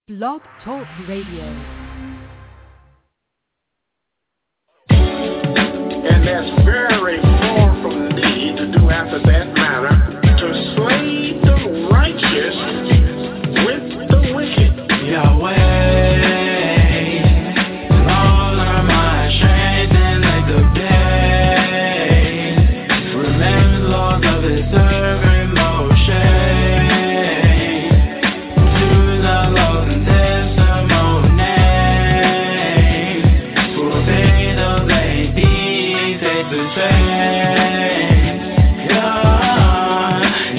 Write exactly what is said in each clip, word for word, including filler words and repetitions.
Blog Talk Radio. And that's very far from me to do after that matter, to slay the righteous with the wicked. Yahweh, Lord, are my strength and like the day. Remember, Lord, of His servant Moshe. To the Lord and testimony, for they know they be take the change. Yeah,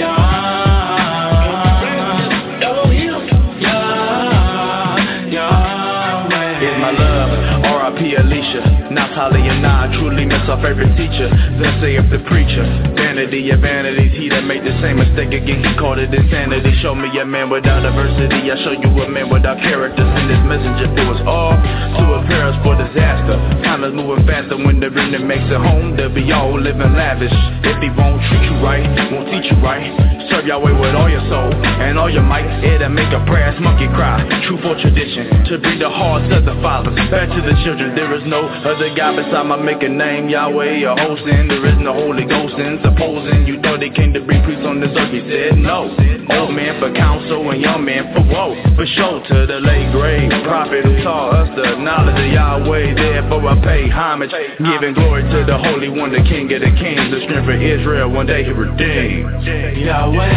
yeah, Elohim, yeah, Yahweh. Is my love, R I P Alicia. Natalia and I truly miss our favorite teacher. Then say if the preacher, vanity of vanities, he that made the same mistake again, he called it insanity. Show me a man without adversity, I show you a man without character. Send his messenger for us all to prepare us for disaster. Time is moving faster when the remnant makes it home. They'll be all living lavish. If he won't treat you right, won't teach you right, serve Yahweh with all your soul and all your might, it'll make a brass monkey cry. True for tradition, to bring the hearts of the fathers back to the children. There is no other God beside my maker name, Yahweh or hosting. There is no Holy Ghost in supposing you thought they came to bring peace on this earth. He said no. Old man for counsel and young man for woe. For sure to the late grade prophet who taught us the knowledge of Yahweh. Therefore I pay homage, giving glory to the Holy One, the King of the Kings, the strength of Israel. One day He redeemed. Yahweh,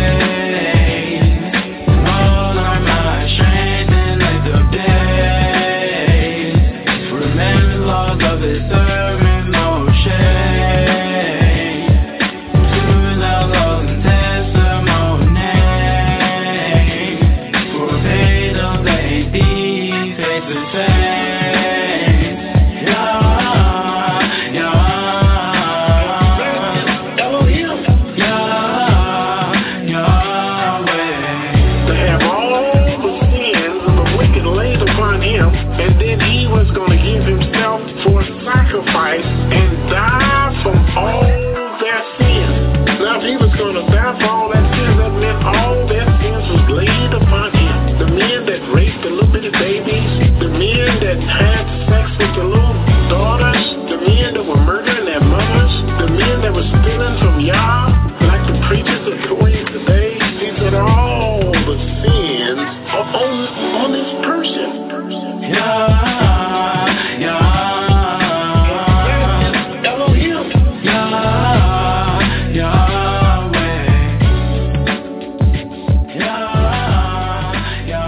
Lord, are my strength and light of day. Remember, Lord, of His servant Moshe. To the Lord and testimony, for they know they be take the change. Yeah, yeah, Elohim, yeah, Yahweh. To have all the sins of the wicked laid upon him, and then he was going to give himself for a sacrifice and die from all their sins. Now if he was going to die for all their sins, that meant all their sins was laid upon him. The men that raped the little bitty babies, the men that had sex with the little daughters, the men that were murdering their mothers, the men that were stealing from Yah, like the preachers are doing today. He said all the sins are on, on this person. Yeah, yeah, Elohim. yeah, Yahweh. Yeah,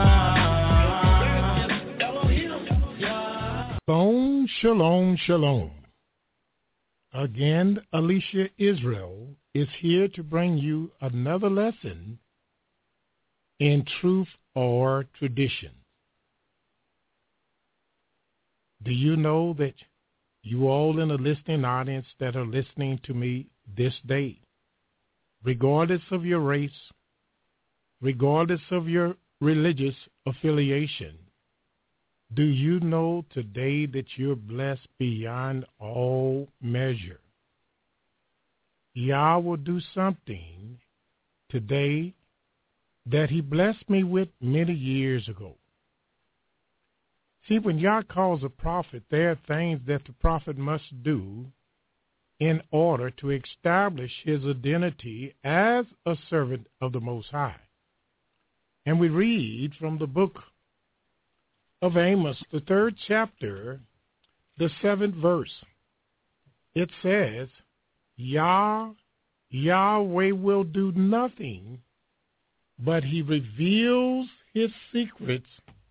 yeah, Elohim. Shalom, shalom, shalom. Again, Alicia Israel is here to bring you another lesson in truth or tradition. Do you know that you all in the listening audience that are listening to me this day, regardless of your race, regardless of your religious affiliation, do you know today that you're blessed beyond all measure? Yah will do something today that He blessed me with many years ago. See, when Yah calls a prophet, there are things that the prophet must do in order to establish his identity as a servant of the Most High. And we read from the book of Amos, the third chapter, the seventh verse. It says, Yah, Yahweh will do nothing, but He reveals His secrets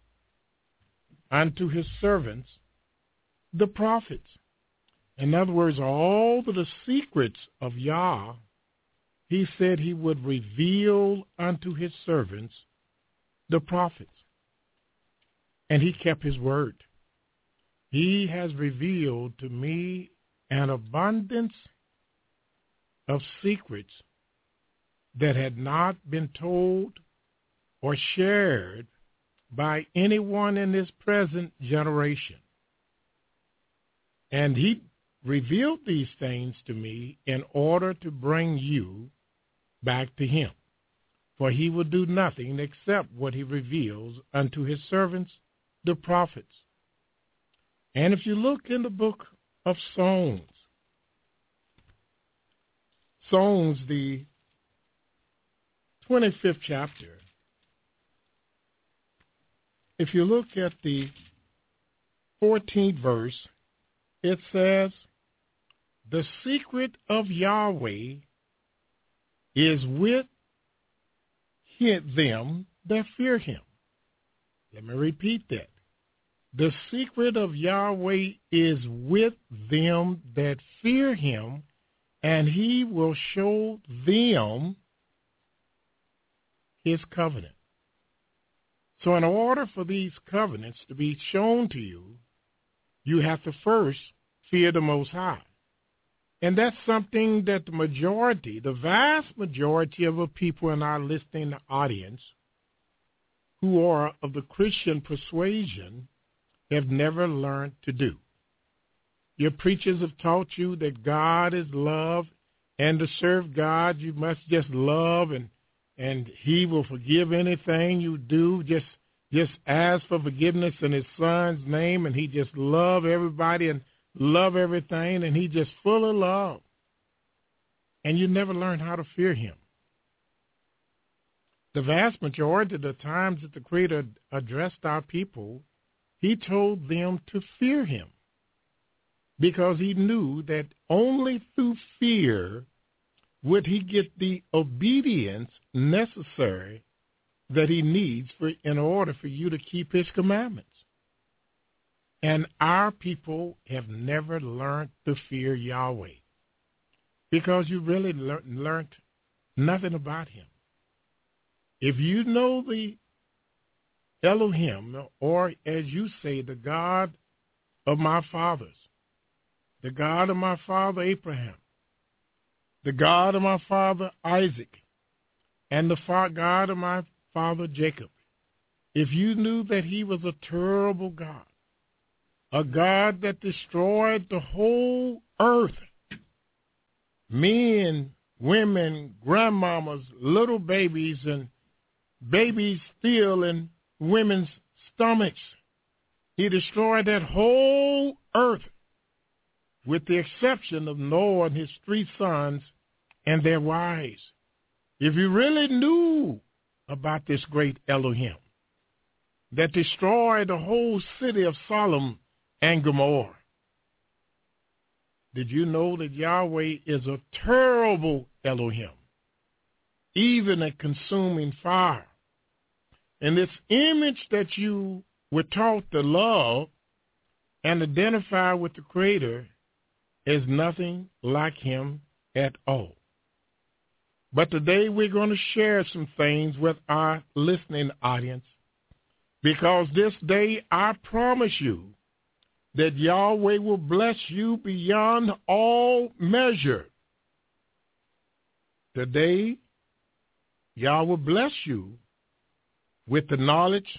unto His servants, the prophets. In other words, all of the secrets of Yah, He said He would reveal unto His servants, the prophets. And He kept His word. He has revealed to me an abundance of secrets that had not been told or shared by anyone in this present generation. And He revealed these things to me in order to bring you back to Him. for he will do nothing except what he reveals unto his servants, the prophets. And if you look in the book of Psalms, Psalms, the twenty-fifth chapter, if you look at the fourteenth verse, it says, the secret of Yahweh is with them that fear him. Let me repeat that. The secret of Yahweh is with them that fear him, and he will show them his covenant. So in order for these covenants to be shown to you, you have to first fear the Most High. And that's something that the majority, the vast majority of the people in our listening audience who are of the Christian persuasion have never learned to do. Your preachers have taught you that God is love, and to serve God you must just love, and and he will forgive anything you do. Just just ask for forgiveness in his son's name, and he just love everybody and love everything, and he just full of love. And you never learn how to fear him. The vast majority of the times that the Creator addressed our people, he told them to fear him, because he knew that only through fear would he get the obedience necessary that he needs for in order for you to keep his commandments. And our people have never learned to fear Yahweh, because you really lear- learned nothing about him. If you know the Elohim, or as you say, the God of my fathers, the God of my father Abraham, the God of my father Isaac, and the God of my father Jacob, if you knew that he was a terrible God, a God that destroyed the whole earth, men, women, grandmamas, little babies, and babies still in women's stomachs, he destroyed that whole earth with the exception of Noah and his three sons and their wives. If you really knew about this great Elohim that destroyed the whole city of Sodom and Gomorrah, did you know that Yahweh is a terrible Elohim, even a consuming fire? And this image that you were taught to love and identify with the Creator is nothing like him at all. But today we're going to share some things with our listening audience, because this day I promise you that Yahweh will bless you beyond all measure. Today, Yah will bless you with the knowledge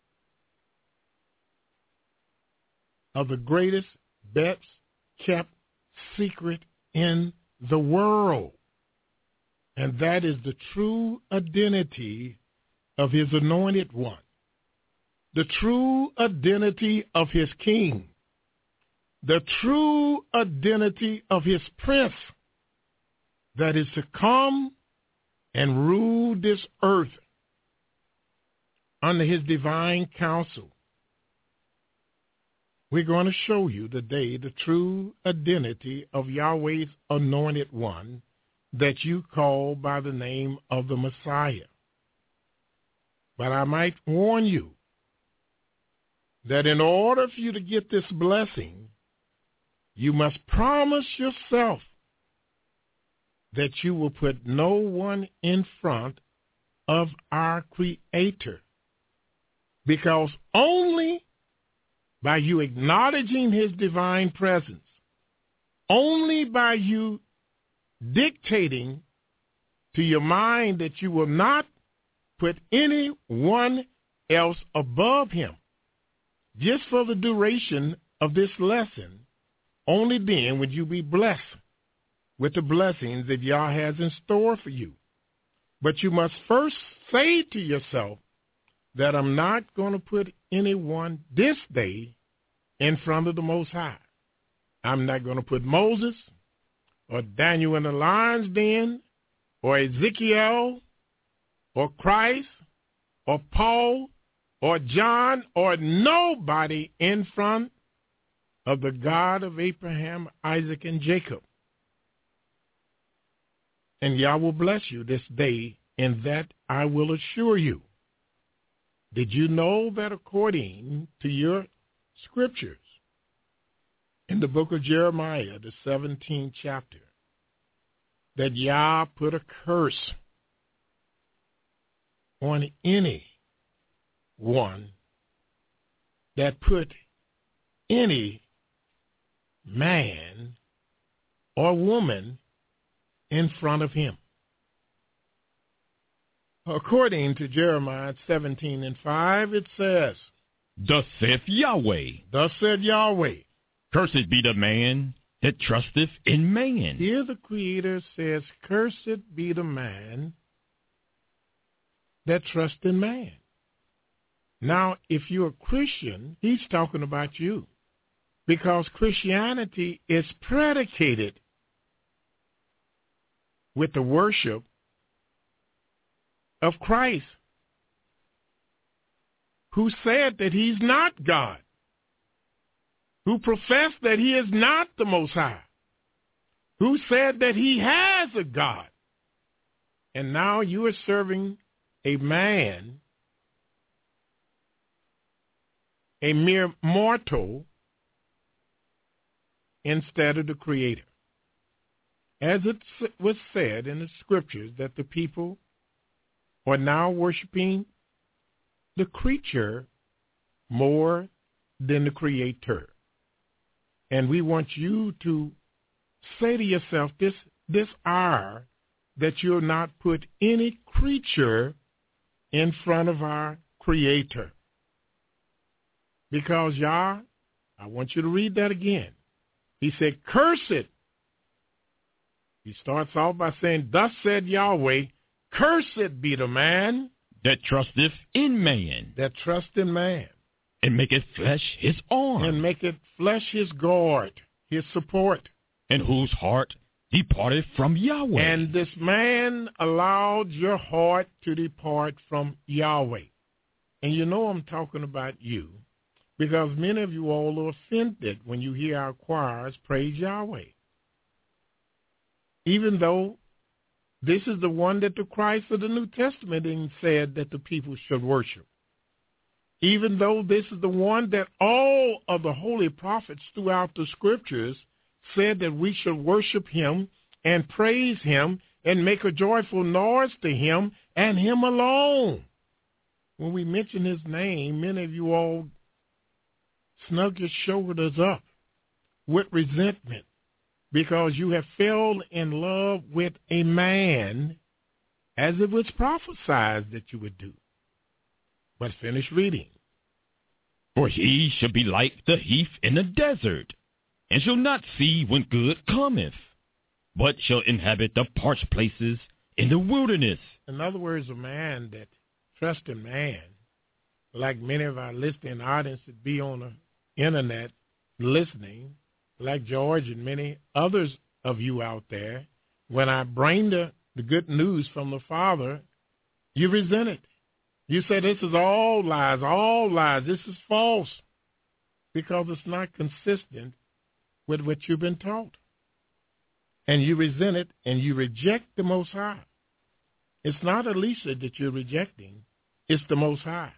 of the greatest, best kept secret in the world. And that is the true identity of his anointed one, the true identity of his king, the true identity of his prince that is to come and rule this earth under his divine counsel. We're going to show you today the true identity of Yahweh's anointed one that you call by the name of the Messiah. But I might warn you that in order for you to get this blessing, you must promise yourself that you will put no one in front of our Creator, because only by you acknowledging his divine presence, only by you dictating to your mind that you will not put anyone else above him, just for the duration of this lesson, only then would you be blessed with the blessings that Yah has in store for you. But you must first say to yourself that I'm not going to put anyone this day in front of the Most High. I'm not going to put Moses or Daniel in the lion's den or Ezekiel or Christ or Paul or John or nobody in front of the God of Abraham, Isaac, and Jacob. And Yah will bless you this day, in that I will assure you. Did you know that according to your scriptures, in the book of Jeremiah, the seventeenth chapter, that Yah put a curse on any one that put any man or woman in front of him? According to Jeremiah seventeen and five, it says, Thus saith Yahweh, Thus said Yahweh, Cursed be the man that trusteth in man. Here the Creator says, Cursed be the man that trusts in man. Now, if you're a Christian, he's talking about you, because Christianity is predicated with the worship of Christ, who said that he's not God, who professed that he is not the Most High, who said that he has a God. And now you are serving a man, a mere mortal, instead of the Creator. As it was said in the scriptures that the people are now worshiping the creature more than the Creator. And we want you to say to yourself this, this hour that you'll not put any creature in front of our Creator. Because, Yah, I want you to read that again. He said, Cursed. He starts off by saying, Thus said Yahweh, Cursed be the man that trusteth in man, that trust in man, and maketh flesh his arm, and maketh flesh his guard, his support, and whose heart departed from Yahweh. And this man allowed your heart to depart from Yahweh. And you know I'm talking about you, because many of you all are offended when you hear our choirs praise Yahweh. Even though this is the one that the Christ of the New Testament said that the people should worship. Even though this is the one that all of the holy prophets throughout the scriptures said that we should worship him and praise him and make a joyful noise to him and him alone. When we mention his name, many of you all snug your shoulders up with resentment, because you have fell in love with a man as it was prophesied that you would do. But finish reading. For he shall be like the heath in the desert, and shall not see when good cometh, but shall inhabit the parched places in the wilderness. In other words, a man that trusts in man, like many of our listening audience that be on the internet listening, like George and many others of you out there, when I bring the, the good news from the Father, you resent it. You say this is all lies, all lies, this is false, because it's not consistent with what you've been taught. And you resent it, and you reject the Most High. It's not Elisha that you're rejecting, it's the Most High.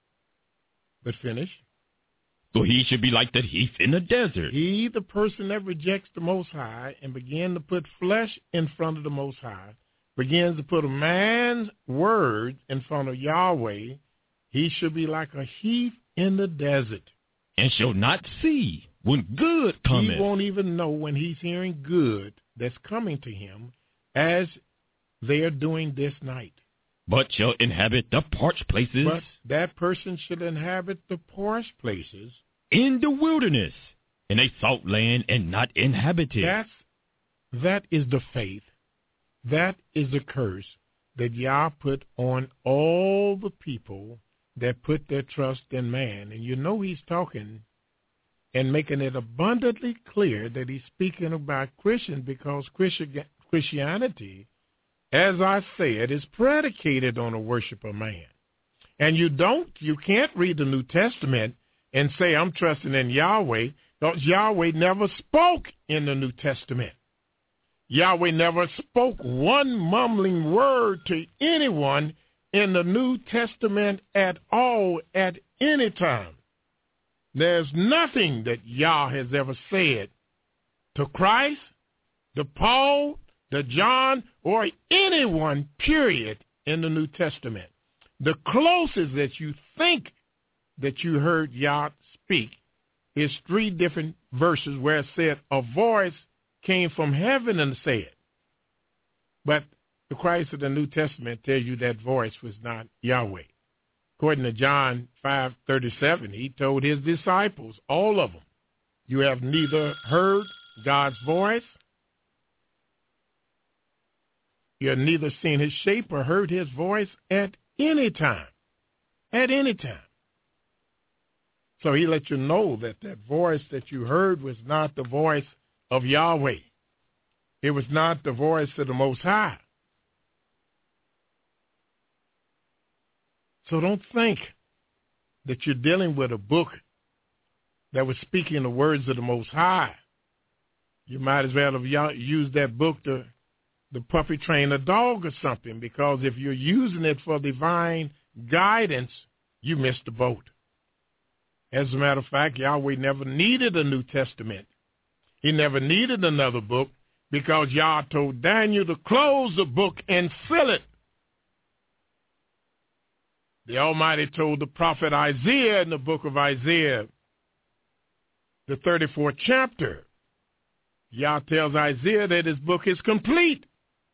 But finish. So he should be like the heath in the desert. He, the person that rejects the Most High and begins to put flesh in front of the Most High, begins to put a man's words in front of Yahweh, he should be like a heath in the desert. And shall not see when good cometh. He won't even know when he's hearing good that's coming to him, as they are doing this night. But shall inhabit the parched places. But that person should inhabit the parched places. In the wilderness, in a salt land and not inhabited. That's, that is the faith. That is the curse. that Yah put on all the people that put their trust in man. And you know he's talking and making it abundantly clear that he's speaking about Christians, because Christianity, as I said, is predicated on the worship of man. And you don't, you can't read the New Testament and say, I'm trusting in Yahweh, because Yahweh never spoke in the New Testament. Yahweh never spoke one mumbling word to anyone in the New Testament at all, at any time. There's nothing that Yah has ever said to Christ, to Paul, to John, or anyone, period, in the New Testament. The closest that you think that you heard Yah speak is three different verses where it said a voice came from heaven and said. But the Christ of the New Testament tells you that voice was not Yahweh. According to John five thirty-seven, he told his disciples, all of them, you have neither heard God's voice, you have neither seen his shape or heard his voice at any time. At any time. So he let you know that that voice that you heard was not the voice of Yahweh. It was not the voice of the Most High. So don't think that you're dealing with a book that was speaking the words of the Most High. You might as well have used that book to the puppy train a dog or something, because if you're using it for divine guidance, you missed the boat. As a matter of fact, Yahweh never needed a New Testament. He never needed another book, because Yah told Daniel to close the book and seal it. The Almighty told the prophet Isaiah in the book of Isaiah, the thirty-fourth chapter, Yah tells Isaiah that his book is complete.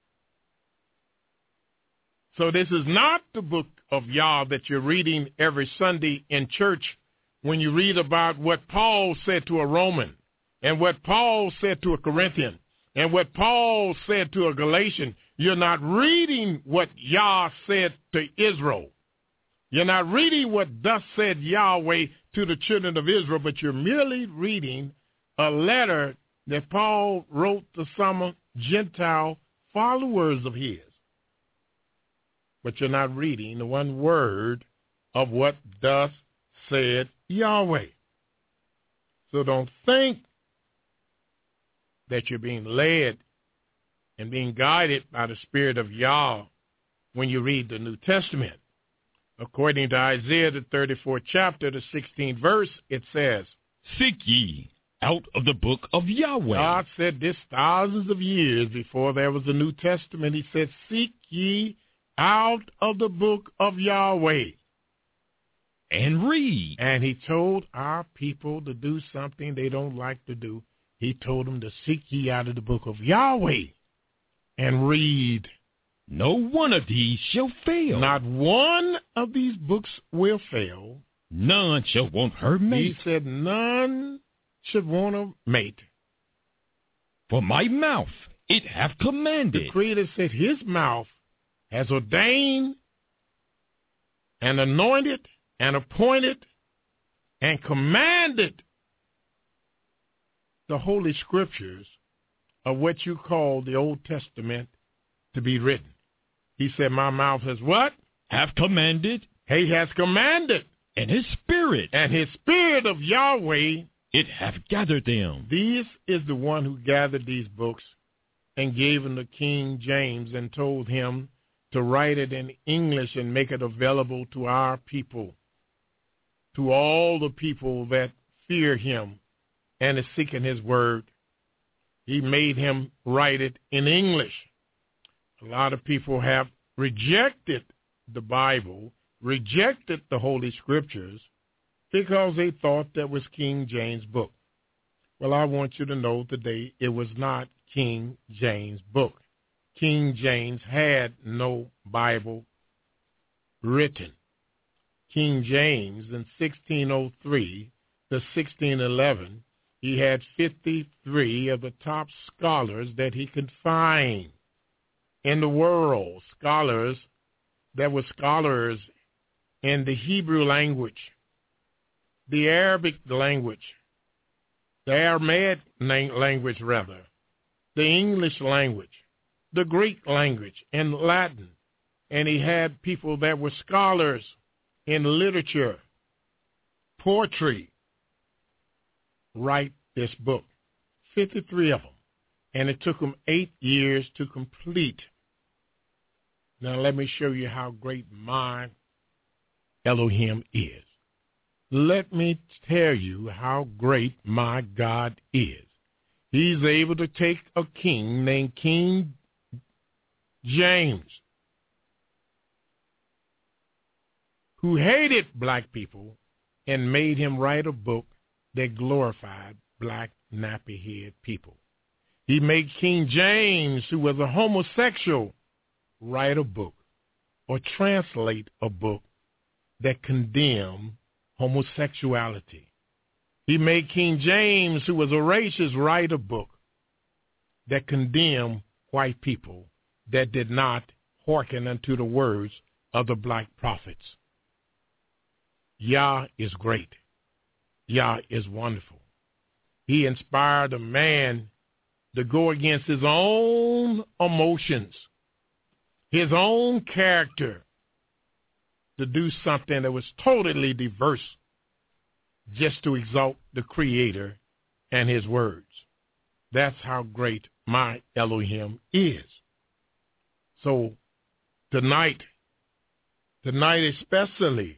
So this is not the book of Yah that you're reading every Sunday in church when you read about what Paul said to a Roman, and what Paul said to a Corinthian, and what Paul said to a Galatian. You're not reading what Yah said to Israel. You're not reading what thus said Yahweh to the children of Israel, but you're merely reading a letter that Paul wrote to some Gentile followers of his. But you're not reading the one word of what thus said Yahweh. So don't think that you're being led and being guided by the Spirit of Yah when you read the New Testament. According to Isaiah, the thirty-fourth chapter, the sixteenth verse, it says, Seek ye out of the book of Yahweh. God said this thousands of years before there was a New Testament. He said, seek ye out of the book of Yahweh. And read. And he told our people to do something they don't like to do. He told them to seek ye out of the book of Yahweh and read. No one of these shall fail. Not one of these books will fail. None shall want her mate. He said none should want a mate. For my mouth it hath commanded. The Creator said his mouth has ordained and anointed and appointed and commanded the Holy Scriptures of what you call the Old Testament to be written. He said, my mouth has what? Have commanded. He has commanded. And his spirit. And his spirit of Yahweh. It hath gathered them. This is the one who gathered these books and gave them to King James and told him to write it in English and make it available to our people, to all the people that fear him and is seeking his word. He made him write it in English. A lot of people have rejected the Bible, rejected the Holy Scriptures, because they thought that was King James' book. Well, I want you to know today it was not King James' book. King James had no Bible written. King James in sixteen oh three to sixteen eleven, he had fifty-three of the top scholars that he could find. in the world, scholars that were scholars in the Hebrew language, the Arabic language, the Aramaic language rather, the English language, the Greek language, and Latin. And he had people that were scholars in literature, poetry, write this book, fifty-three of them. And it took them eight years to complete. Now let me show you how great my Elohim is. Let me tell you how great my God is. He's able to take a king named King James, who hated black people, and made him write a book that glorified black nappy-head people. He made King James, who was a homosexual, write a book or translate a book that condemned homosexuality. He made King James, who was a racist, write a book that condemned white people that did not hearken unto the words of the black prophets. Yah is great. Yah is wonderful. He inspired a man to go against his own emotions, his own character, to do something that was totally diverse just to exalt the Creator and his words. That's how great my Elohim is. So tonight, tonight especially,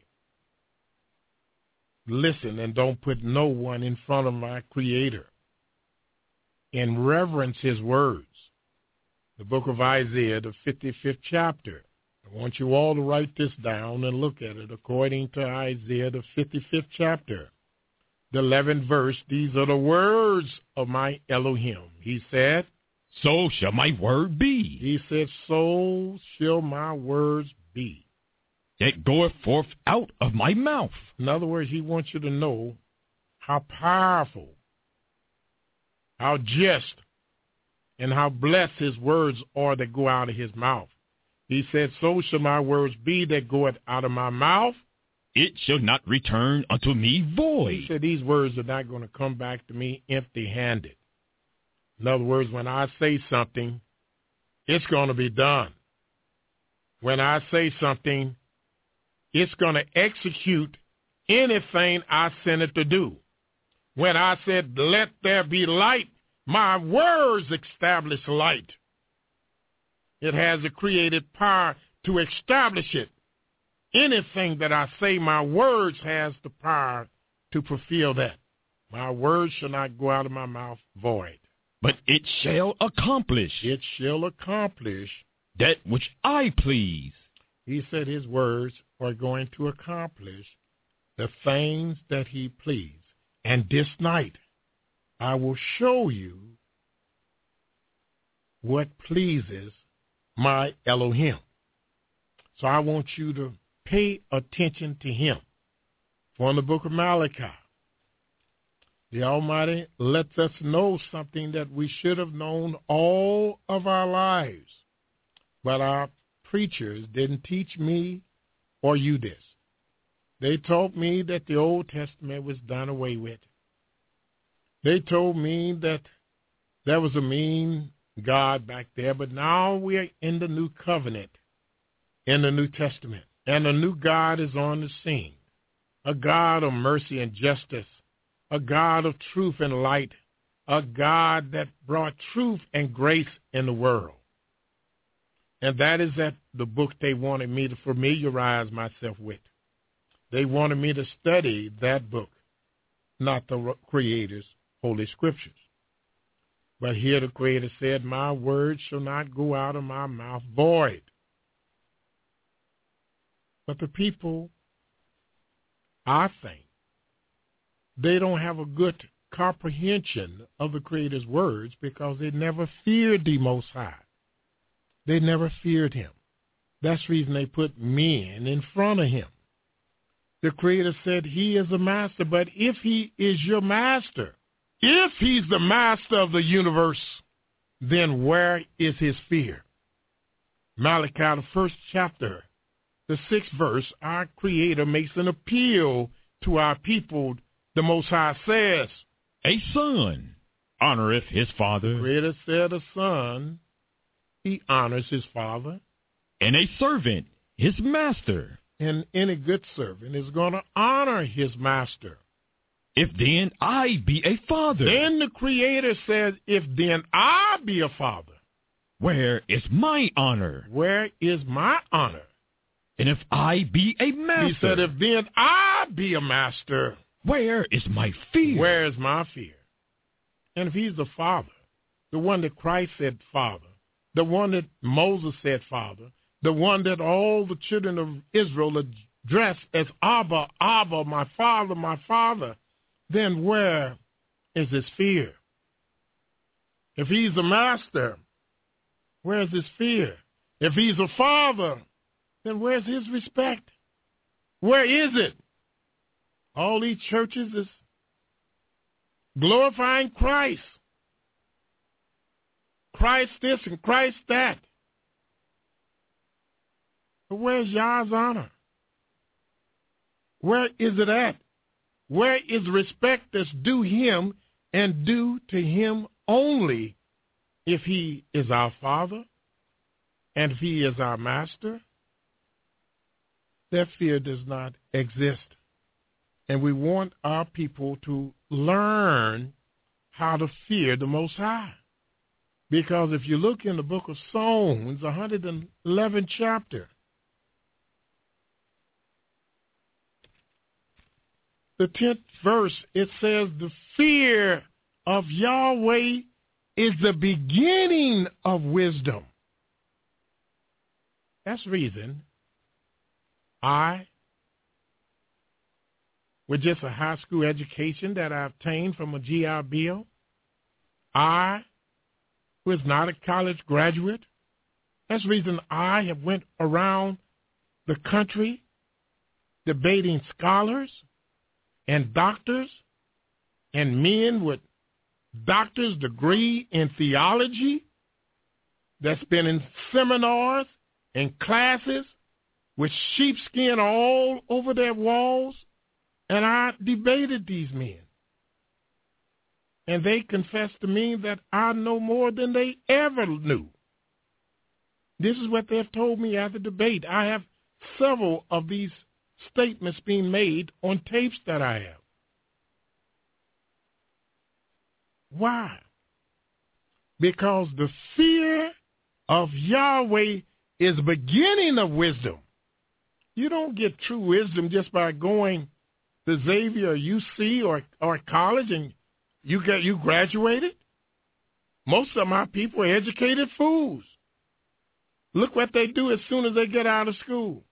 listen and don't put no one in front of my Creator. And reverence his words. The book of Isaiah, the fifty-fifth chapter. I want you all to write this down and look at it according to Isaiah, the fifty-fifth chapter. The eleventh verse, these are the words of my Elohim. He said, so shall my word be. He said, so shall my words be. That goeth forth out of my mouth. In other words, he wants you to know how powerful, how just, and how blessed his words are that go out of his mouth. He said, so shall my words be that goeth out of my mouth. It shall not return unto me void. He said these words are not going to come back to me empty-handed. In other words, when I say something, it's going to be done. When I say something, it's going to execute anything I send it to do. When I said, let there be light, my words establish light. It has a creative power to establish it. Anything that I say, my words has the power to fulfill that. My words shall not go out of my mouth void. But it shall accomplish. It shall accomplish. That which I please. He said his words are going to accomplish the things that he pleased. And this night, I will show you what pleases my Elohim. So I want you to pay attention to him. For in the book of Malachi, the Almighty lets us know something that we should have known all of our lives. But our preachers didn't teach me or you this. They taught me that the Old Testament was done away with. They told me that there was a mean God back there, but now we're in the new covenant, in the New Testament, and a new God is on the scene, a God of mercy and justice, a God of truth and light, a God that brought truth and grace in the world. And that is that the book they wanted me to familiarize myself with. They wanted me to study that book, not the Creator's Holy Scriptures. But here the Creator said, my word shall not go out of my mouth void. But the people, I think, they don't have a good comprehension of the Creator's words because they never feared the Most High. They never feared him. That's the reason they put men in front of him. The Creator said he is a master, but if he is your master, if he's the master of the universe, then where is his fear? Malachi, the first chapter, the sixth verse, our Creator makes an appeal to our people. The Most High says, a son honoreth his father. The Creator said a son, he honors his father. And a servant his master. And any good servant is going to honor his master. If then I be a father. Then the Creator says, if then I be a father. Where is my honor? Where is my honor? And if I be a master. He said, if then I be a master. Where is my fear? Where is my fear? And if he's the father, the one that Christ said father, the one that Moses said father, the one that all the children of Israel addressed as Abba, Abba, my father, my father, then where is his fear? If he's a master, where's his fear? If he's a father, then where's his respect? Where is it? All these churches is glorifying Christ. Christ this and Christ that. But where's Yah's honor? Where is it at? Where is respect that's due him and due to him only if he is our father and if he is our master? That fear does not exist. And we want our people to learn how to fear the Most High. Because if you look in the book of Psalms, one hundred eleventh chapter, the tenth verse, it says, the fear of Yahweh is the beginning of wisdom. That's reason I, with just a high school education that I obtained from a G I Bill, I, who is not a college graduate, that's the reason I have went around the country debating scholars and doctors and men with doctor's degree in theology that's been in seminars and classes with sheepskin all over their walls, and I debated these men. And they confessed to me that I know more than they ever knew. This is what they've told me at the debate. I have several of these statements being made on tapes that I have. Why? Because the fear of Yahweh is the beginning of wisdom. You don't get true wisdom just by going to Xavier or U C or, or college and you get you graduated. Most of my people are educated fools. Look what they do as soon as they get out of school.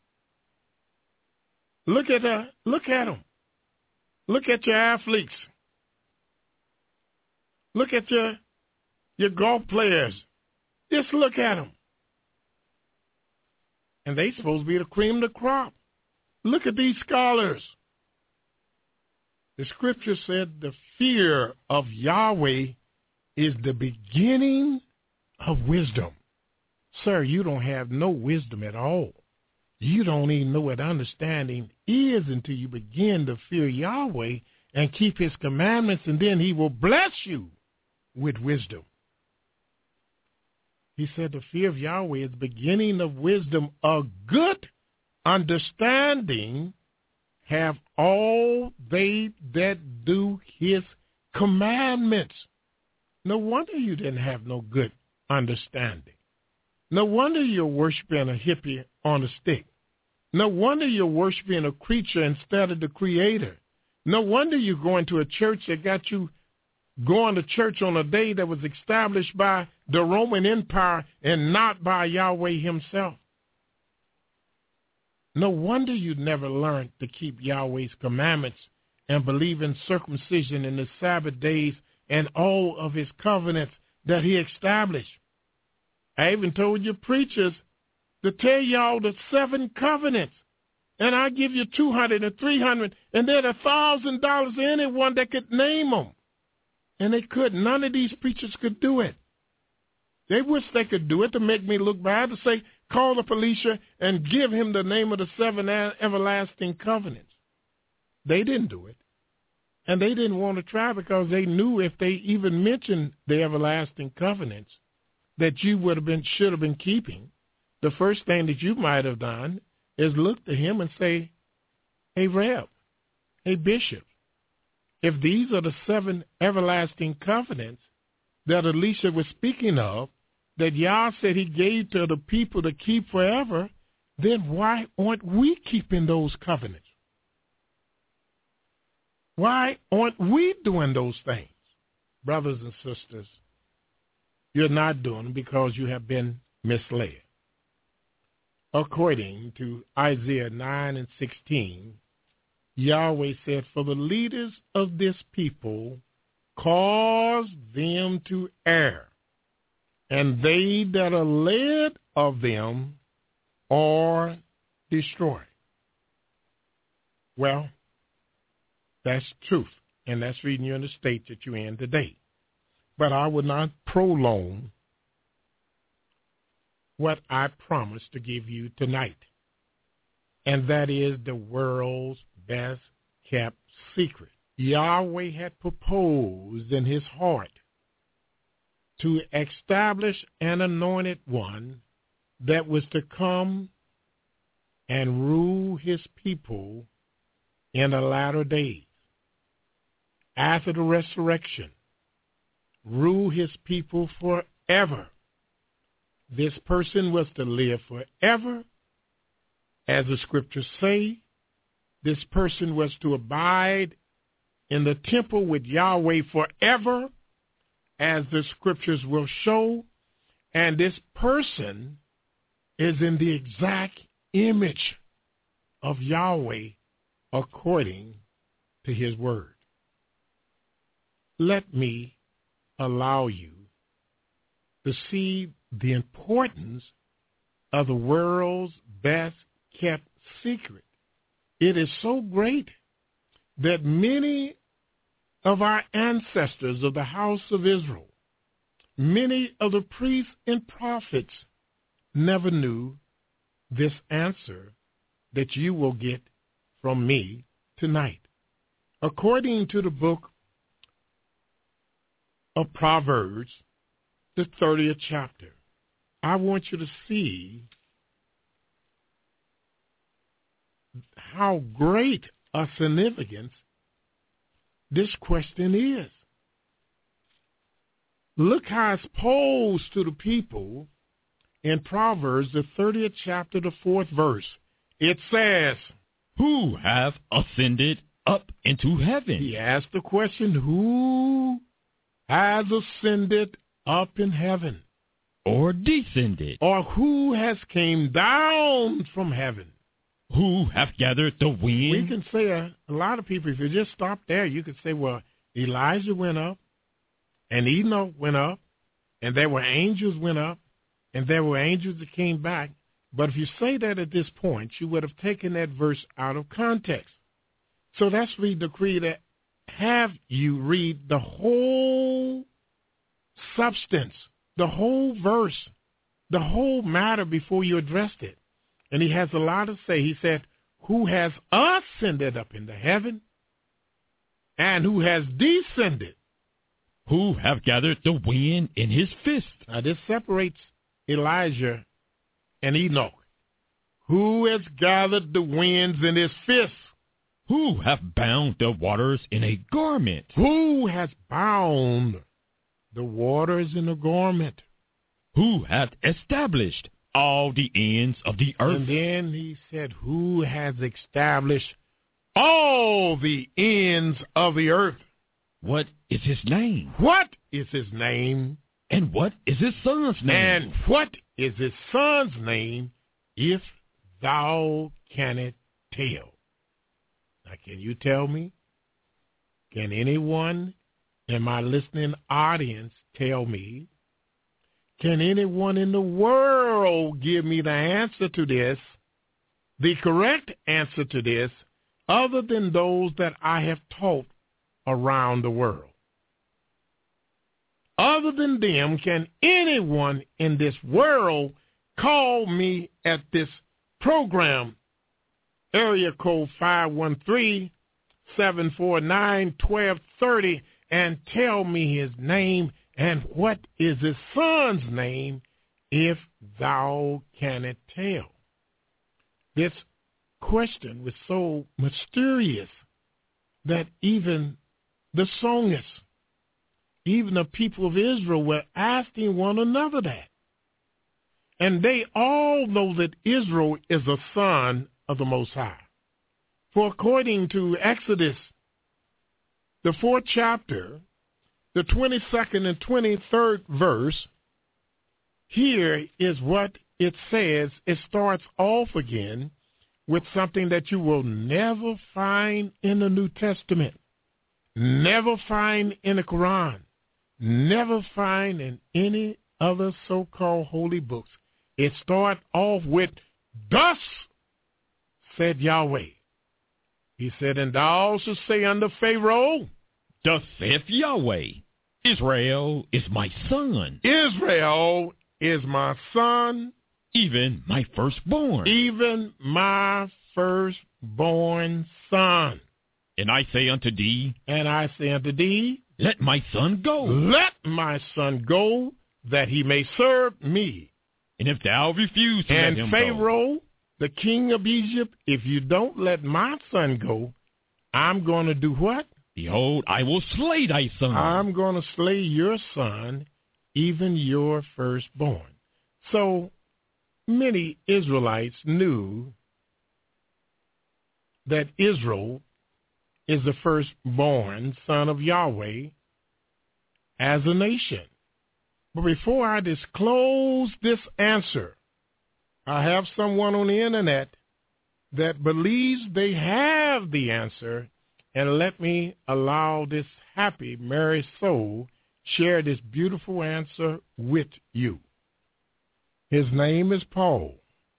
Look at uh, look at them. Look at your athletes. Look at your your golf players. Just look at them. And they supposed to be the cream of the crop. Look at these scholars. The scripture said the fear of Yahweh is the beginning of wisdom. Sir, you don't have no wisdom at all. You don't even know what understanding is until you begin to fear Yahweh and keep his commandments, and then he will bless you with wisdom. He said the fear of Yahweh is the beginning of wisdom. A good understanding have all they that do his commandments. No wonder you didn't have no good understanding. No wonder you're worshiping a hippie on a stick. No wonder you're worshiping a creature instead of the Creator. No wonder you're going to a church that got you going to church on a day that was established by the Roman Empire and not by Yahweh himself. No wonder you never learned to keep Yahweh's commandments and believe in circumcision and the Sabbath days and all of his covenants that he established. I even told your preachers to tell y'all the seven covenants. And I give you two hundred and three hundred, and there's a thousand dollars to anyone that could name them. And they couldn't. None of these preachers could do it. They wish they could do it to make me look bad, to say, call up Elisha and give him the name of the seven everlasting covenants. They didn't do it. And they didn't want to try because they knew if they even mentioned the everlasting covenants that you would have been, should have been keeping, the first thing that you might have done is look to him and say, hey, Reb, hey, Bishop, if these are the seven everlasting covenants that Elisha was speaking of, that Yah said he gave to the people to keep forever, then why aren't we keeping those covenants? Why aren't we doing those things? Brothers and sisters, you're not doing them because you have been misled. According to Isaiah nine and sixteen, Yahweh said, for the leaders of this people cause them to err, and they that are led of them are destroyed. Well, that's truth, and that's reading you in the state that you're in today. But I would not prolong what I promised to give you tonight, and that is the world's best kept secret. Yahweh had proposed in his heart to establish an anointed one that was to come and rule his people in the latter days. After the resurrection, rule his people forever. This person was to live forever. As the scriptures say, this person was to abide in the temple with Yahweh forever, as the scriptures will show. And this person is in the exact image of Yahweh according to his word. Let me allow you to see the importance of the world's best kept secret. It is so great that many of our ancestors of the house of Israel, many of the priests and prophets never knew this answer that you will get from me tonight. According to the book of Proverbs, the thirtieth chapter, I want you to see how great a significance this question is. Look how it's posed to the people in Proverbs, the thirtieth chapter, the fourth verse. It says, who have ascended up into heaven? He asked the question, who has ascended up in heaven? Or descended? Or who has came down from heaven? Who have gathered the wind? We can say a, a lot of people, if you just stop there, you could say, well, Elijah went up, and Enoch went up, and there were angels went up, and there were angels that came back. But if you say that at this point, you would have taken that verse out of context. So let's read the creed. Have you read the whole substance, the whole verse, the whole matter before you addressed it. And he has a lot to say. He said, who has ascended up into heaven and who has descended? Who have gathered the wind in his fist? Now this separates Elijah and Enoch. Who has gathered the winds in his fist? Who have bound the waters in a garment? Who has bound the waters in a garment? Who hath established all the ends of the earth? And then he said, who has established all the ends of the earth? What is his name? What is his name? And what is his son's name? And what is his son's name, if thou canst tell? Now, can you tell me? Can anyone in my listening audience tell me? Can anyone in the world give me the answer to this, the correct answer to this, other than those that I have taught around the world? Other than them, can anyone in this world call me at this program, area code five one three, seven four nine, one two three zero, and tell me his name and what is his son's name, if thou canst tell. This question was so mysterious that even the psalmists, even the people of Israel, were asking one another that. And they all know that Israel is a son of the Most High. For according to Exodus, the fourth chapter, the twenty-second and twenty-third verse, here is what it says. It starts off again with something that you will never find in the New Testament, never find in the Quran, never find in any other so-called holy books. It starts off with, thus said Yahweh. He said, and thou shalt say unto Pharaoh, thus saith Yahweh, Israel is my son. Israel is my son. Even my firstborn. Even my firstborn son. And I say unto thee, and I say unto thee, let my son go. Let my son go, that he may serve me. And if thou refuse to and let him Pharaoh, go, the king of Egypt, if you don't let my son go, I'm going to do what? Behold, I will slay thy son. I'm going to slay your son, even your firstborn. So many Israelites knew that Israel is the firstborn son of Yahweh as a nation. But before I disclose this answer, I have someone on the internet that believes they have the answer, and let me allow this happy, merry soul share this beautiful answer with you. His name is Paul.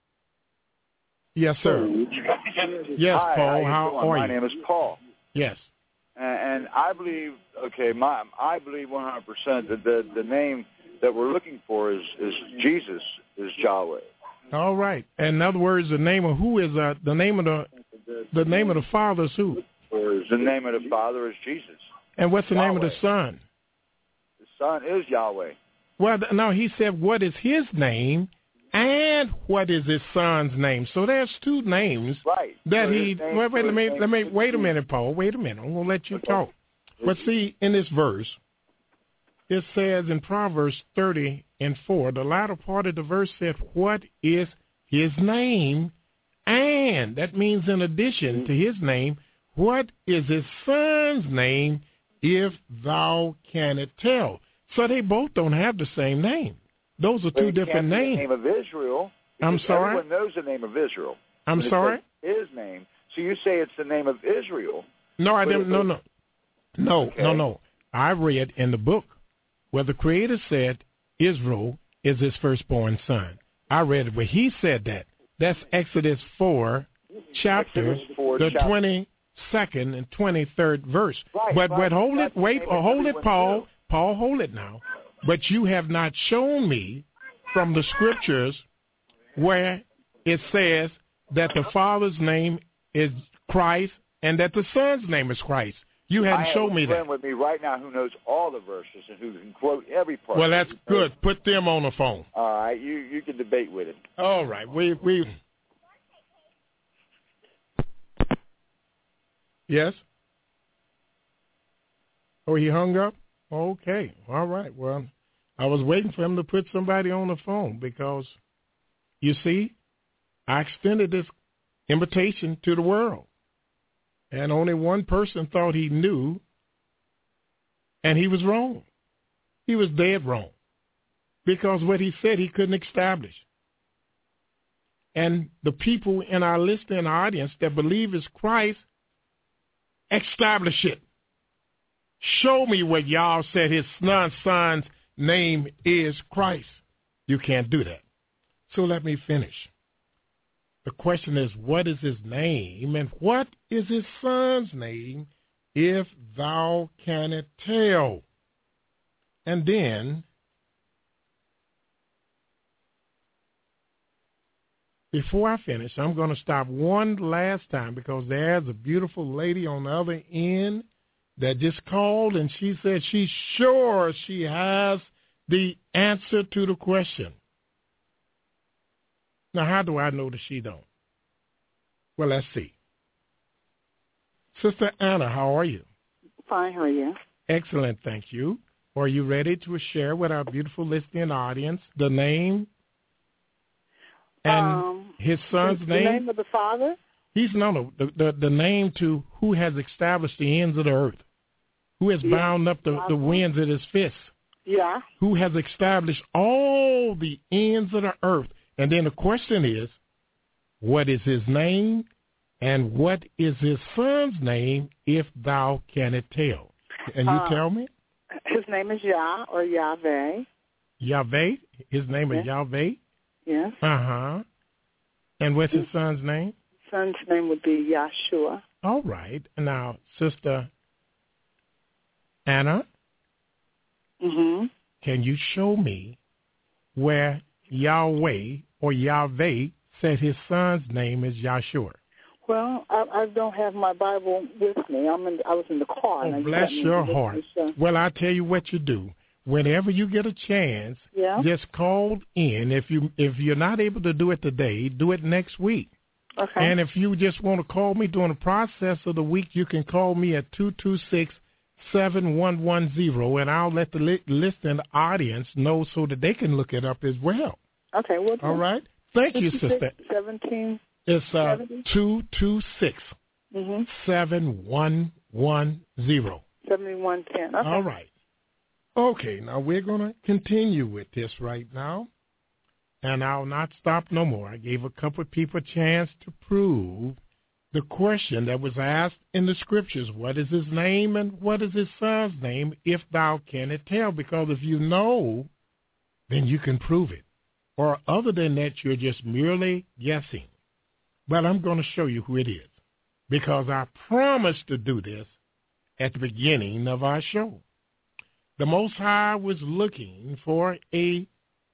Yes, sir. Yes, Hi, Paul. how, How are My you? name is Paul. Yes. And, and I believe, okay, my I believe one hundred percent that the, the name that we're looking for is, is Jesus, is Yahweh. All right. In other words, the name of who is uh, the name of the the name of the Father is who? Or the name of the Father is Jesus. And what's the Yahweh. name of the Son? The Son is Yahweh. Well, no, he said, what is his name and what is his son's name? So there's two names right. that so he. name, Wait, wait, so let me, let me, wait a Jesus. minute, Paul. Wait a minute. I'm gonna let you Okay. talk. But see, in this verse, it says in Proverbs thirty and four, the latter part of the verse said, "What is his name?" And that means, in addition mm-hmm. to his name, what is his son's name? If thou canst tell. So they both don't have the same name. Those are but two different names. The name of Israel. I'm sorry. Everyone knows the name of Israel. I'm and it sorry. says his name. So you say it's the name of Israel. No, I didn't. It, no, no, no, okay. no, no. I read in the book where the Creator said Israel is his firstborn son. I read it where he said that. That's Exodus four, chapter Exodus four, the chapter. twenty-second and twenty-third verse. Right, but right. but hold it, wait, or hold it, Paul. Knew. Paul, hold it now. But you have not shown me from the scriptures where it says that the Father's name is Christ and that the Son's name is Christ. You hadn't I shown me that. I have a friend with me right now who knows all the verses and who can quote every part. Well, that's good. Put them on the phone. All right, you you can debate with it. All right, we we. Yes. Oh, he hung up? Okay. All right. Well, I was waiting for him to put somebody on the phone because, you see, I extended this invitation to the world. And only one person thought he knew, and he was wrong. He was dead wrong because what he said he couldn't establish. And the people in our listening audience that believe is Christ, establish it. Show me where y'all said his son's name is Christ. You can't do that. So let me finish. The question is, what is his name, and what is his son's name, if thou canst tell? And then before I finish, I'm going to stop one last time because there's a beautiful lady on the other end that just called, and she said she's sure she has the answer to the question. Now, how do I know that she don't? Well, let's see. Sister Anna, how are you? Fine, how are you? Excellent, thank you. Are you ready to share with our beautiful listening audience the name and um, his son's the, name? The name of the father? He's no, no, the, the, the name to who has established the ends of the earth, who has Yeah. bound up the, the winds at his fist, Yeah. who has established all the ends of the earth. And then the question is, what is his name, and what is his son's name, if thou canst tell? Can you Uh, tell me? His name is Yah or Yahweh. Yahweh. His name Yes. is Yahweh. Yes. Uh-huh. And what's his son's name? Son's name would be Yahshua. All right. Now, Sister Anna, Mm-hmm. can you show me where Yahweh or Yahweh said his son's name is Yahshua? Well, I, I don't have my Bible with me. I'm in, I was in the car. and I Oh, just bless happened to your listen heart. to some- Well, I'll tell you what you do. Whenever you get a chance, Yeah. just call in. If you if you're not able to do it today, do it next week. Okay. And if you just want to call me during the process of the week, you can call me at two two six, seven one one zero, and I'll let the li- listening audience know so that they can look it up as well. Okay. Well, All right? Thank you, sister. seventeen. It's uh, seventy? two two six, Mm-hmm. seven one one zero. seventy-one ten. Okay. All right. Okay, now we're going to continue with this right now, and I'll not stop no more. I gave a couple of people a chance to prove the question that was asked in the scriptures. What is his name and what is his son's name, if thou canst tell? Because if you know, then you can prove it. Or other than that, you're just merely guessing. But I'm going to show you who it is, because I promised to do this at the beginning of our show. The Most High was looking for a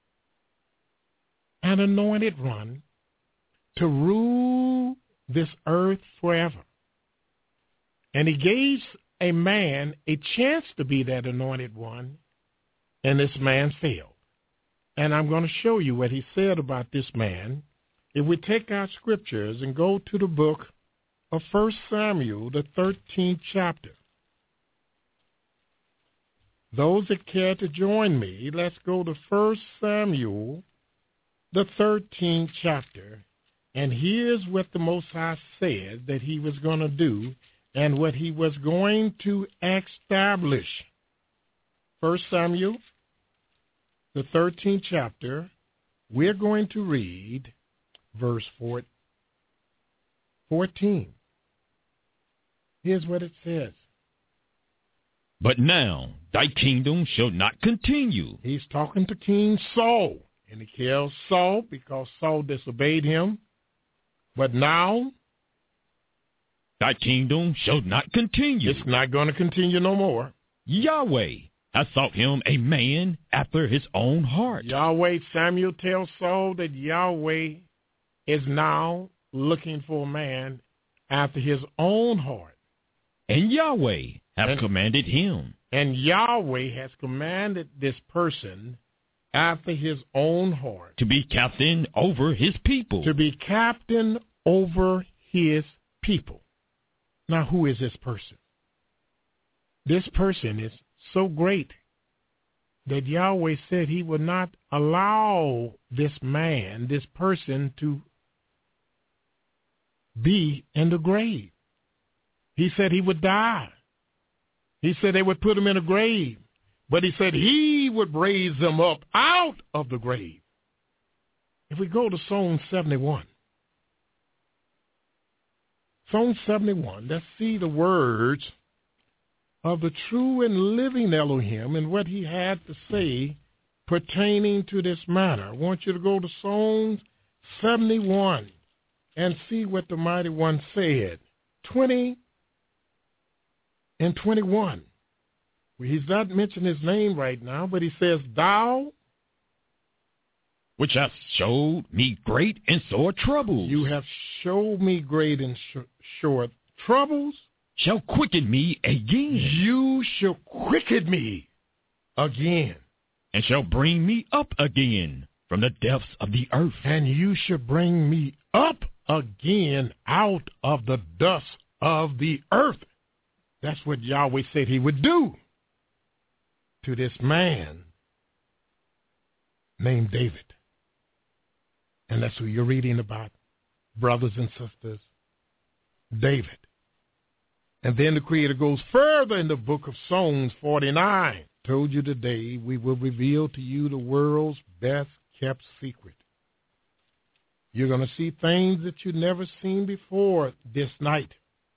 an anointed one to rule this earth forever. And he gave a man a chance to be that anointed one, and this man failed. And I'm going to show you what he said about this man. If we take our scriptures and go to the book of First Samuel, the thirteenth chapter. Those that care to join me, let's go to First Samuel, the thirteenth chapter. And here's what the Most High said that he was going to do and what he was going to establish. First Samuel, the thirteenth chapter, we're going to read verse fourteen. Here's what it says. But now thy kingdom shall not continue. He's talking to King Saul, and he killed Saul because Saul disobeyed him. But now Thy kingdom shall not continue. it's not going to continue no more. Yahweh hath sought him a man after his own heart. Yahweh, Samuel tells Saul that Yahweh is now looking for a man after his own heart. And Yahweh hath And- commanded him. And Yahweh has commanded this person after his own heart to be captain over his people. to be captain over his people. Now, who is this person? This person is so great that Yahweh said he would not allow this man, this person, to be in the grave. He said he would die. He said they would put him in a grave. But he said he would raise them up out of the grave. If we go to Psalm seventy-one. Psalm seventy-one, let's see the words of the true and living Elohim and what he had to say pertaining to this matter. I want you to go to Psalm seventy-one and see what the Mighty One said. twenty and twenty-one. He's not mentioning his name right now, but he says, thou which hath showed me great and sore troubles. You have showed me great and sh- sore troubles. Shall quicken me again. You shall quicken me again. And shall bring me up again from the depths of the earth. And you shall bring me up again out of the dust of the earth. That's what Yahweh said he would do to this man named David. And that's who you're reading about, brothers and sisters, David. And then the Creator goes further in the book of Psalms forty-nine. Told you today we will reveal to you the world's best kept secret. You're going to see things that you've never seen before this night.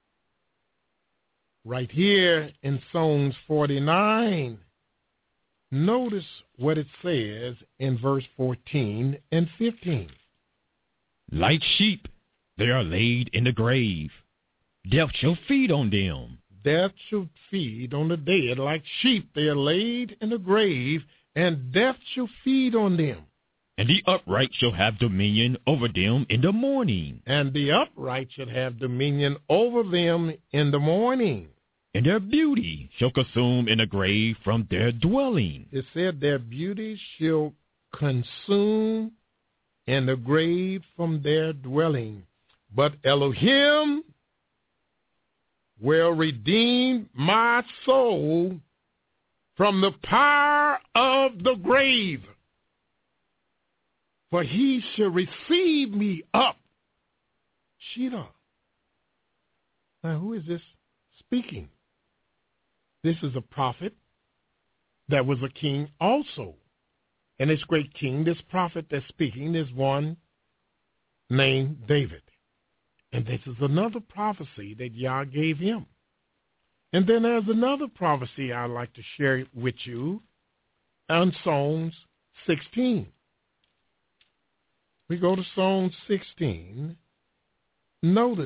Right here in Psalms forty-nine, notice what it says in verse fourteen and fifteen. Like sheep, they are laid in the grave. Death shall feed on them. Death shall feed on the dead. Like sheep, they are laid in the grave, and death shall feed on them. And the upright shall have dominion over them in the morning. And the upright shall have dominion over them in the morning. And their beauty shall consume in the grave from their dwelling. It said their beauty shall consume in the grave from their dwelling. But Elohim will redeem my soul from the power of the grave. For he shall receive me up. Shira. Now, who is this speaking? This is a prophet that was a king also. And this great king, this prophet that's speaking, is one named David. And this is another prophecy that Yah gave him. And then there's another prophecy I'd like to share with you on Psalms sixteen. We go to Psalm sixteen. Notice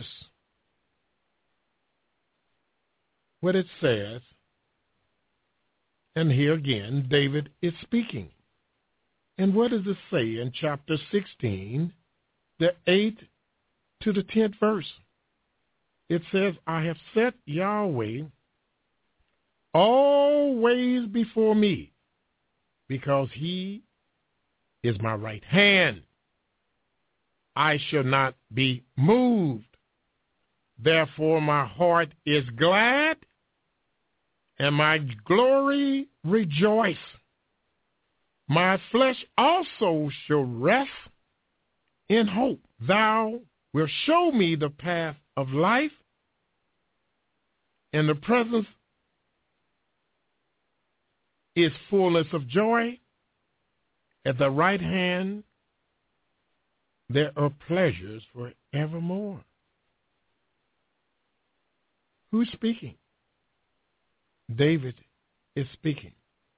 what it says. And here again, David is speaking. And what does it say in chapter sixteen, the eighth to the tenth verse? It says, I have set Yahweh always before me, because he is my right hand. I shall not be moved. Therefore my heart is glad, and my glory rejoice. My flesh also shall rest in hope. Thou wilt show me the path of life. In the presence is fullness of joy. At the right hand there are pleasures forevermore. Who's speaking? David is speaking.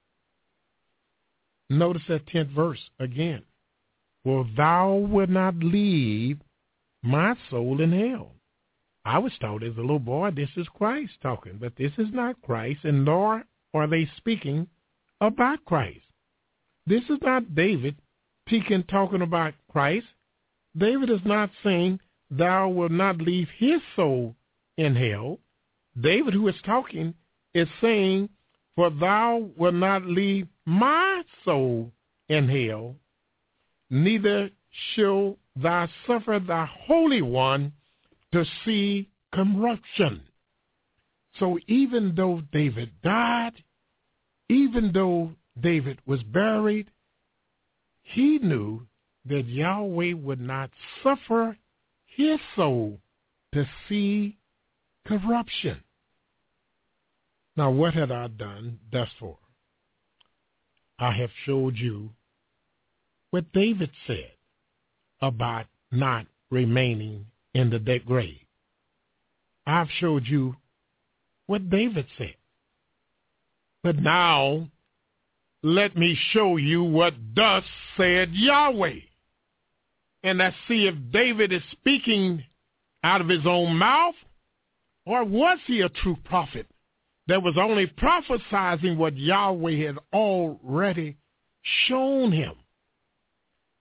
Notice that tenth verse again. For thou wilt not leave my soul in hell. I was taught as a little boy, this is Christ talking, but this is not Christ, and nor are they speaking about Christ. This is not David speaking, talking about Christ. David is not saying, thou wilt not leave his soul in hell. David, who is talking, is saying, for thou wilt not leave my soul in hell, neither shall thou suffer thy Holy One to see corruption. So even though David died, even though David was buried, he knew that Yahweh would not suffer his soul to see corruption. Now, what had I done thus far? I have showed you what David said about not remaining in the dead grave. I've showed you what David said. But now, let me show you what thus said Yahweh. And let's see if David is speaking out of his own mouth, or was he a true prophet that was only prophesying what Yahweh had already shown him?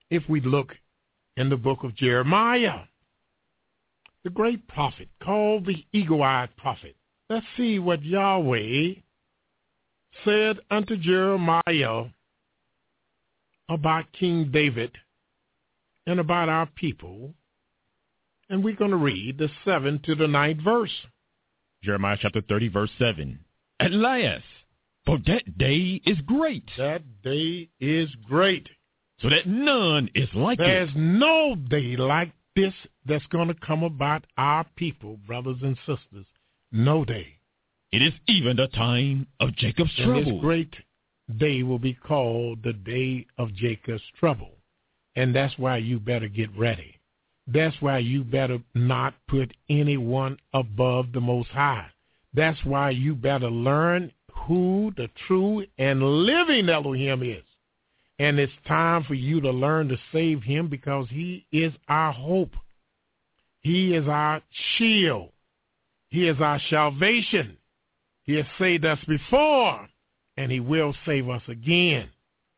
if we look in the book of Jeremiah, the great prophet called the eagle-eyed prophet. Let's see what Yahweh said unto Jeremiah about King David and about our people. And we're going to read the seventh to the ninth verse. Jeremiah chapter thirty, verse seven. At last, for that day is great. That day is great. So that none is like There's it. There's no day like this that's going to come about our people, brothers and sisters. No day. It is even the time of Jacob's and trouble. This great day will be called the day of Jacob's trouble. And that's why you better get ready. That's why you better not put anyone above the Most High. That's why you better learn who the true and living Elohim is. And it's time for you to learn to save him because he is our hope. He is our shield. He is our salvation. He has saved us before, and he will save us again.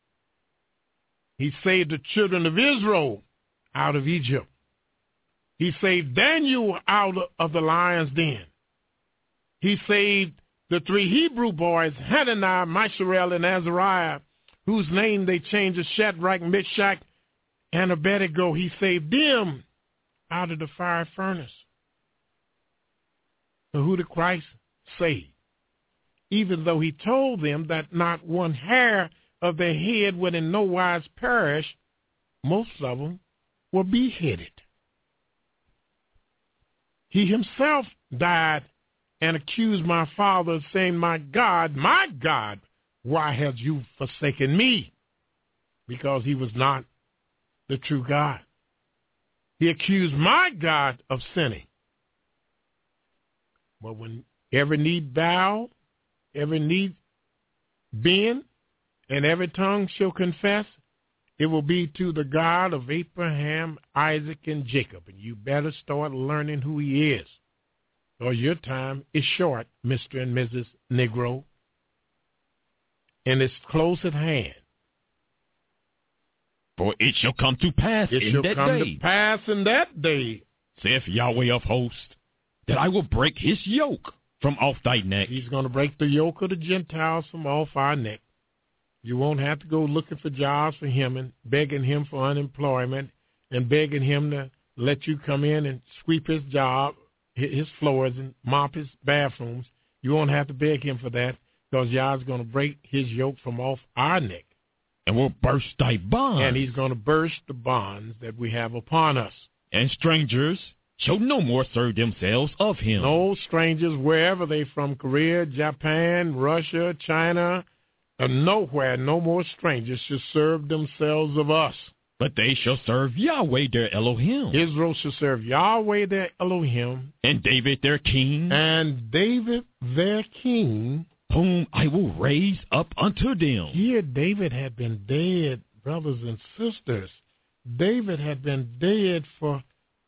He saved the children of Israel out of Egypt. He saved Daniel out of the lion's den. He saved the three Hebrew boys, Hananiah, Mishael, and Azariah, whose name they changed to Shadrach, Meshach, and Abednego. He saved them out of the fire furnace. So who did Christ save? Even though he told them that not one hair of their head would in no wise perish, most of them were beheaded. He himself died and accused my Father, saying, my God, my God, why have you forsaken me? Because he was not the true God. He accused my God of sinning. But when every knee bow, every knee bend, and every tongue shall confess, it will be to the God of Abraham, Isaac, and Jacob. And you better start learning who he is, or your time is short, Mister and Missus Negro. And it's close at hand. For it shall come to pass it in shall that come day, to pass in that day, saith Yahweh of hosts, that I will break his yoke from off thy neck. He's going to break the yoke of the Gentiles from off our neck. You won't have to go looking for jobs for him and begging him for unemployment and begging him to let you come in and sweep his job, his floors, and mop his bathrooms. You won't have to beg him for that because Yah's going to break his yoke from off our neck. And will burst thy bonds. And he's going to burst the bonds that we have upon us. And strangers shall no more serve themselves of him. No strangers, wherever they from, Korea, Japan, Russia, China, or nowhere, no more strangers shall serve themselves of us. But they shall serve Yahweh their Elohim. Israel shall serve Yahweh their Elohim. And David their king. And David their king. Whom I will raise up unto them. Here David had been dead, brothers and sisters. David had been dead for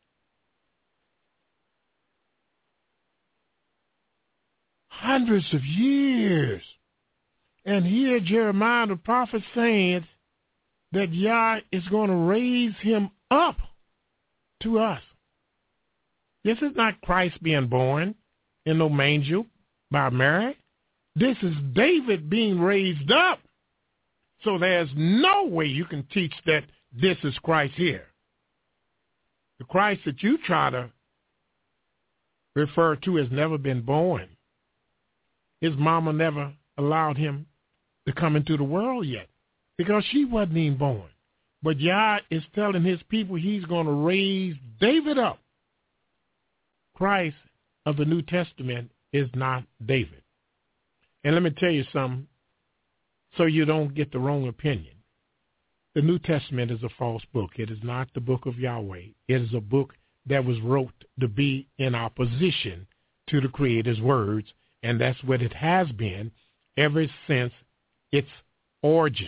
hundreds of years. And here Jeremiah the prophet saying that Yah is going to raise him up to us. This is not Christ being born in no manger by Mary. This is David being raised up. So there's no way you can teach that this is Christ here. The Christ that you try to refer to has never been born. His mama never allowed him to come into the world yet because she wasn't even born. But Yah is telling his people he's going to raise David up. Christ of the New Testament is not David. And let me tell you something so you don't get the wrong opinion. The New Testament is a false book. It is not the book of Yahweh. It is a book that was wrote to be in opposition to the Creator's words, and that's what it has been ever since its origin.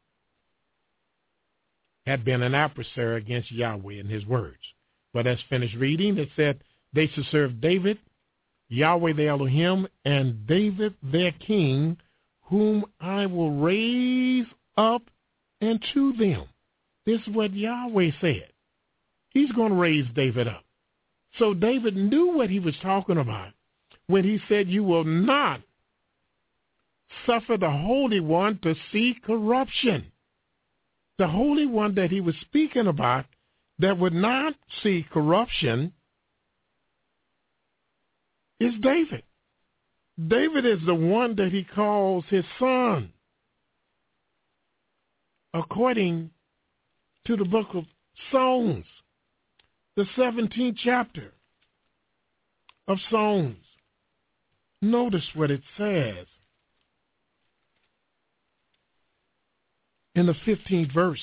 Had been an adversary against Yahweh and his words. But as finished reading, it said they should serve David, Yahweh the Elohim, and David their king, whom I will raise up unto them. This is what Yahweh said. He's going to raise David up. So David knew what he was talking about when he said, you will not suffer the Holy One to see corruption. The Holy One that he was speaking about that would not see corruption is David. David is the one that he calls his son. According to the book of Psalms, the seventeenth chapter of Psalms, notice what it says in the fifteenth verse.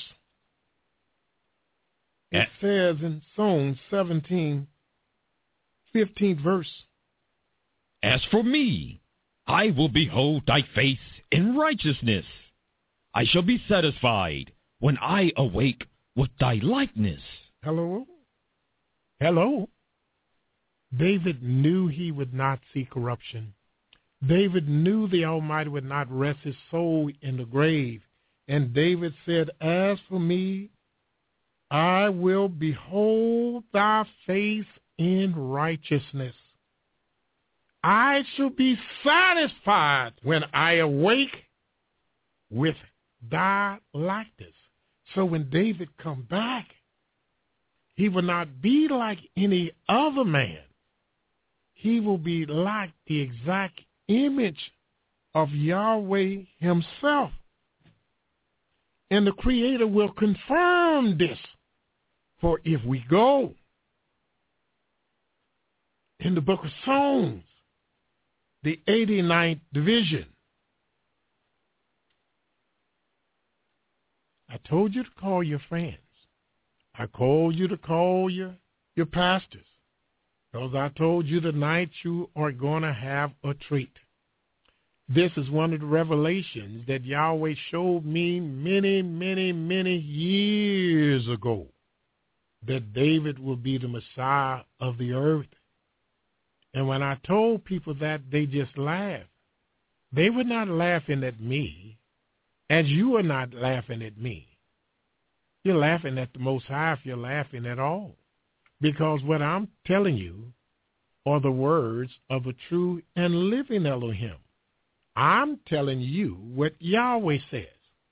It says in Psalms seventeen, fifteenth verse, as for me, I will behold thy face in righteousness. I shall be satisfied when I awake with thy likeness. Hello? Hello? David knew he would not see corruption. David knew the Almighty would not rest his soul in the grave. And David said, as for me, I will behold thy face in righteousness. I shall be satisfied when I awake with thy likeness. So when David come back, he will not be like any other man. He will be like the exact image of Yahweh himself. And the Creator will confirm this. For if we go in the book of Psalms, the eighty-ninth division, I told you to call your friends. I called you to call your, your pastors. Because I told you tonight you are going to have a treat. This is one of the revelations that Yahweh showed me many, many, many years ago, that David will be the Messiah of the earth. And when I told people that, they just laughed. They were not laughing at me, as you are not laughing at me. You're laughing at the Most High if you're laughing at all. Because what I'm telling you are the words of a true and living Elohim. I'm telling you what Yahweh says.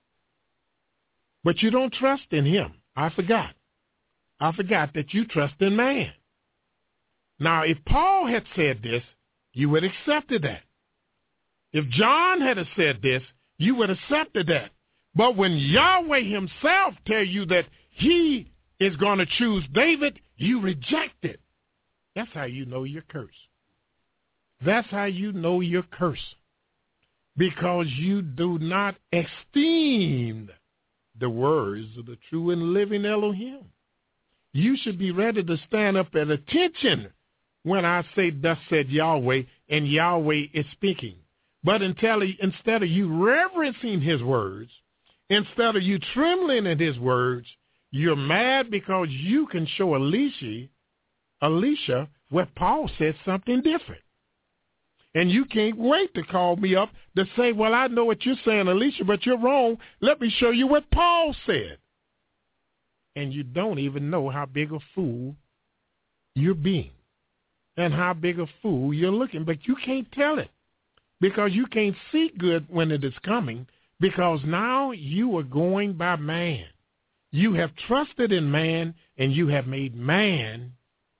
But you don't trust in him. I forgot. I forgot that you trust in man. Now, if Paul had said this, you would have accepted that. If John had said this, you would have accepted that. But when Yahweh himself tells you that he is going to choose David, you reject it. That's how you know you're cursed. That's how you know you're cursed. Because you do not esteem the words of the true and living Elohim. You should be ready to stand up at attention when I say, thus said Yahweh, and Yahweh is speaking. But until he, instead of you reverencing his words, instead of you trembling at his words, you're mad because you can show Alicia, Alicia where Paul said something different. And you can't wait to call me up to say, well, I know what you're saying, Alicia, but you're wrong. Let me show you what Paul said. And you don't even know how big a fool you're being and how big a fool you're looking. But you can't tell it because you can't see good when it is coming, because now you are going by man. You have trusted in man, and you have made man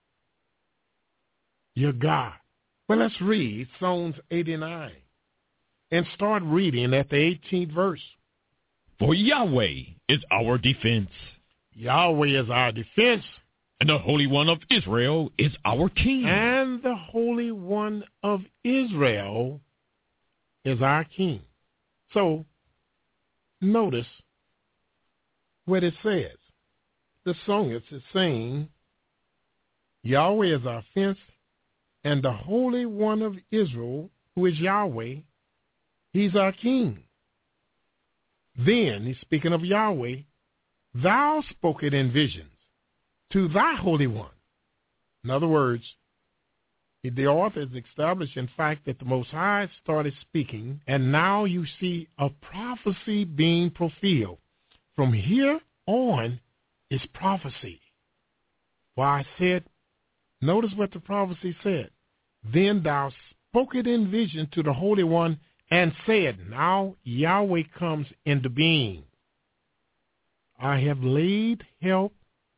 your God. Well, let's read Psalms eighty-nine and start reading at the eighteenth verse. For Yahweh is our defense. Yahweh is our defense. And the Holy One of Israel is our king. And the Holy One of Israel is our king. So, notice what it says. The psalmist is saying, Yahweh is our fence, and the Holy One of Israel, who is Yahweh, he's our king. Then, he's speaking of Yahweh, thou spoke it in visions to thy Holy One. In other words, the author has established, in fact, that the Most High started speaking, and now you see a prophecy being fulfilled. From here on, is prophecy. Why I said, notice what the prophecy said. Then thou spoke it in vision to the Holy One and said, now Yahweh comes into being. I have laid help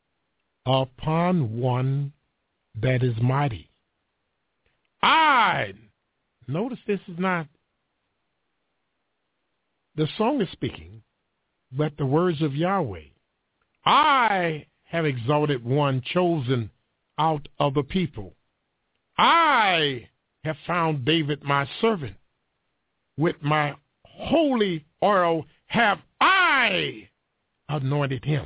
upon one that is mighty. I, notice this is not the song is speaking, but the words of Yahweh. I have exalted one chosen out of the people. I have found David my servant. With my holy oil have I anointed him,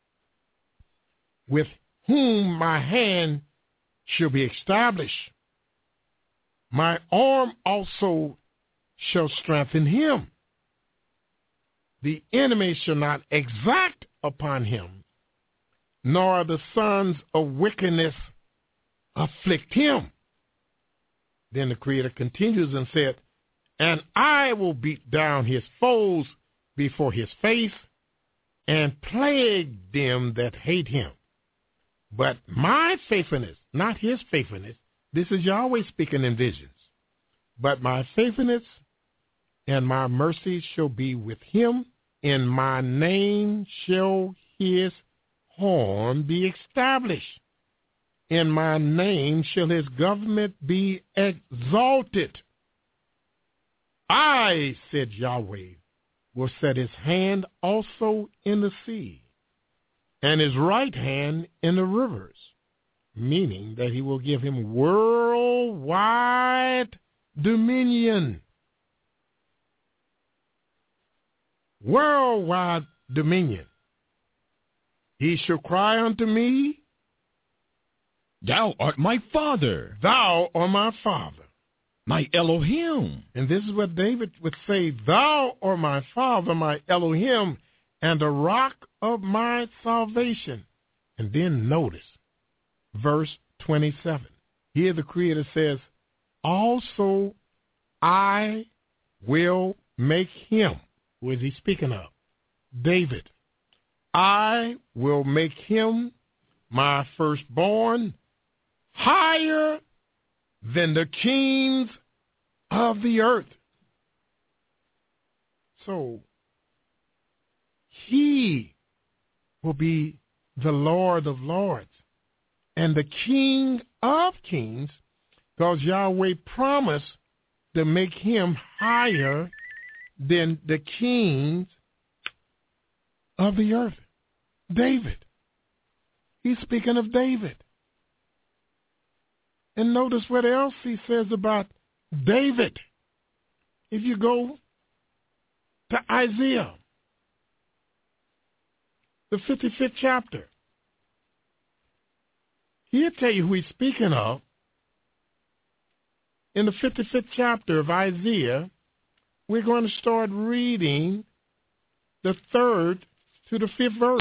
with whom my hand shall be established. My arm also shall strengthen him. The enemy shall not exact upon him, nor the sons of wickedness afflict him. Then the Creator continues and said, and I will beat down his foes before his face and plague them that hate him. But my faithfulness, not his faithfulness, this is Yahweh speaking in visions, but my faithfulness and my mercy shall be with him. In my name shall his horn be established. In my name shall his government be exalted. I, said Yahweh, will set his hand also in the sea, and his right hand in the rivers, meaning that he will give him worldwide dominion. Worldwide dominion. He shall cry unto me, thou art my Father. Thou art my Father. My Elohim. And this is what David would say, thou art my Father, my Elohim, and the rock of my salvation. And then notice verse twenty-seven. Here the Creator says, also I will make him. Who is he speaking of? David. I will make him my firstborn higher than the kings of the earth. So he will be the Lord of lords and the King of kings, because Yahweh promised to make him higher than the kings of the earth. David. He's speaking of David. And notice what else he says about David. If you go to Isaiah, the fifty-fifth chapter, he'll tell you who he's speaking of. In the fifty-fifth chapter of Isaiah, we're going to start reading the third to the fifth verse.